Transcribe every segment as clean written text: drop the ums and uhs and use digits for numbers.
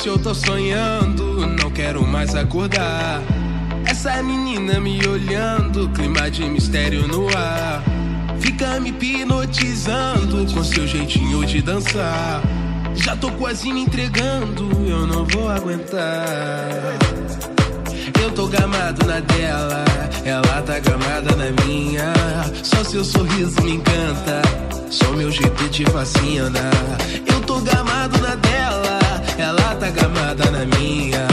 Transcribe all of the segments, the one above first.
se eu tô sonhando, não quero mais acordar. Essa menina me olhando, clima de mistério no ar. Fica me hipnotizando com seu jeitinho de dançar. Já tô quase me entregando, eu não vou aguentar. Eu tô gamado na dela, ela tá gamada na minha. Só seu sorriso me encanta, só meu jeito te fascina. Eu tô gamado na dela, ela tá gamada na minha.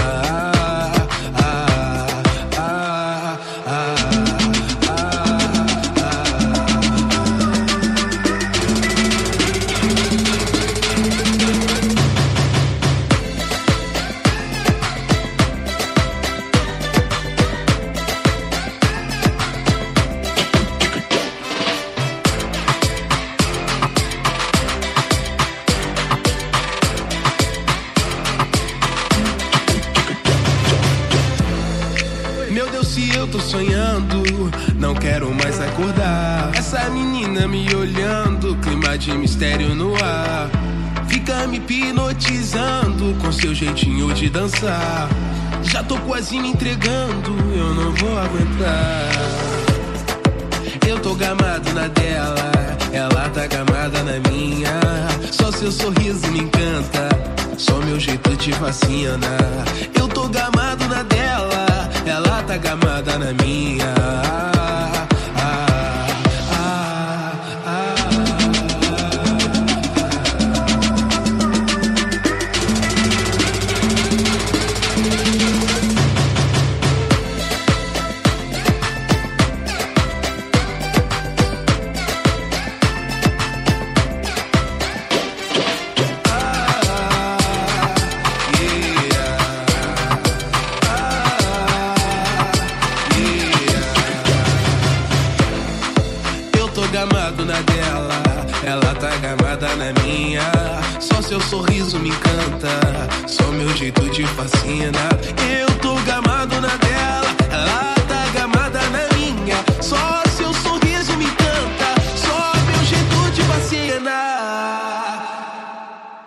Meu Deus, se eu tô sonhando, não quero mais acordar. Essa menina me olhando, clima de mistério no ar. Fica me hipnotizando com seu jeitinho de dançar. Já tô quase me entregando, eu não vou aguentar. Eu tô gamado na dela, ela tá gamada na minha. Só seu sorriso me encanta, só meu jeito te fascina. Eu tô gamado na dela, ela tá gamada na minha. Gamado na dela, ela tá gamada na minha. Só seu sorriso me encanta, só meu jeito te fascina. Eu tô gamado na dela, ela tá gamada na minha. Só